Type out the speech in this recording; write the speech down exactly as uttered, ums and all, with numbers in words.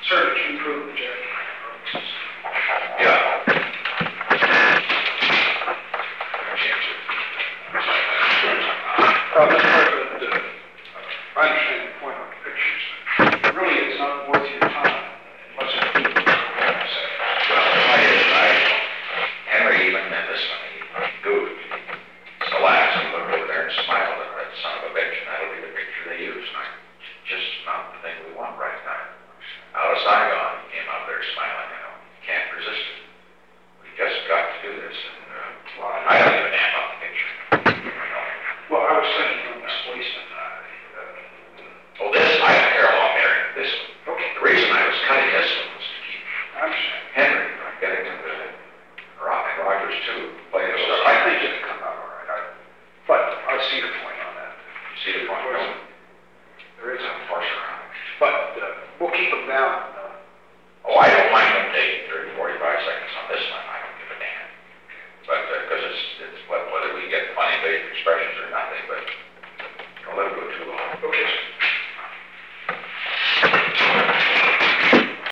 Certainly can improve the journey. Yeah. Uh, Mister President, uh, I understand your point on the pictures. Really, it's not worth your time unless it's people. Well, why is I, Henry even meant this one. He goofed. So last, he looked over there and smiled at that son of a bitch, and that'll be the picture they use. And I, just not the thing we want right now. Out of Saigon, he came out there smiling, you know. Can't resist it. We just got to do this, and uh, well, I don't give a damn about the picture. Well, I was thinking from displacement. Uh, uh, oh, this, I don't care long there. This one. okay. The reason I was cutting this one was to keep I understand. Henry from getting into the rock and Rogers too. Play this stuff. I think it'll come out all right. I, but I see your point on that. You see the point? No, there is a force around. But uh, we'll keep them down. Uh, oh, I don't mind them taking thirty, forty-five seconds on this one. I don't give a damn. But because uh, it's, it's whether we get funny based expressions or nothing, but don't let it go too long. okay.